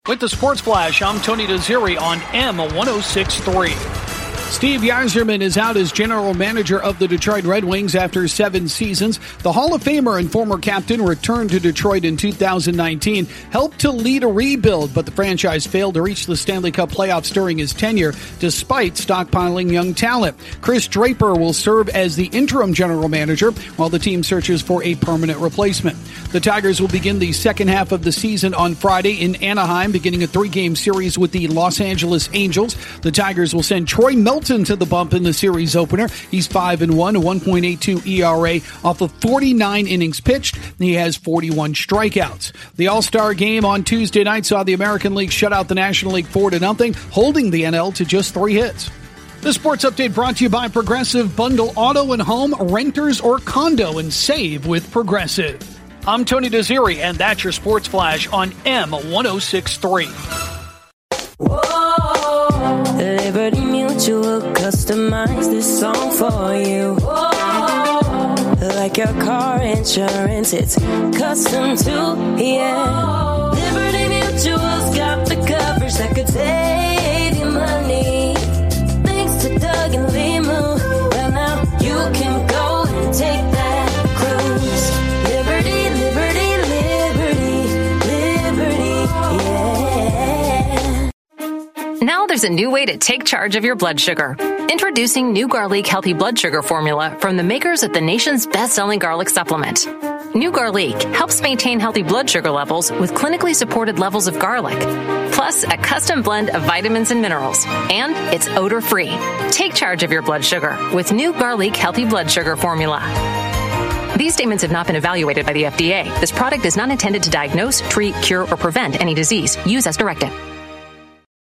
With the Sports Flash, I'm Tony Desiri on M1063. Steve Yzerman is out as general manager of the Detroit Red Wings after 7 seasons. The Hall of Famer and former captain returned to Detroit in 2019, helped to lead a rebuild, but the franchise failed to reach the Stanley Cup playoffs during his tenure, despite stockpiling young talent. Chris Draper will serve as the interim general manager while the team searches for a permanent replacement. The Tigers will begin the second half of the season on Friday in Anaheim, beginning a 3-game series with the Los Angeles Angels. The Tigers will send Troy Melton to the bump in the series opener. He's 5-1, a 1.82 ERA off of 49 innings pitched. He has 41 strikeouts. The All-Star game on Tuesday night saw the American League shut out the National League 4-0, holding the NL to just 3 hits. The Sports Update brought to you by Progressive. Bundle auto and home, renters or condo, and save with Progressive. I'm Tony Desiri, and that's your Sports Flash on M1063. Whoa, Liberty Mutual customized this song for you. Whoa, like your car insurance, it's custom too, yeah. Liberty Mutual's got the coverage that could save you money. Thanks to Doug and Limu, well now you can go and take that cruise. Liberty, yeah. Now there's a new way to take charge of your blood sugar. Introducing New Garlic Healthy Blood Sugar Formula from the makers of the nation's best-selling garlic supplement. New Garlic helps maintain healthy blood sugar levels with clinically supported levels of garlic, plus a custom blend of vitamins and minerals. And it's odor-free. Take charge of your blood sugar with New Garlic Healthy Blood Sugar Formula. These statements have not been evaluated by the FDA. This product is not intended to diagnose, treat, cure, or prevent any disease. Use as directed.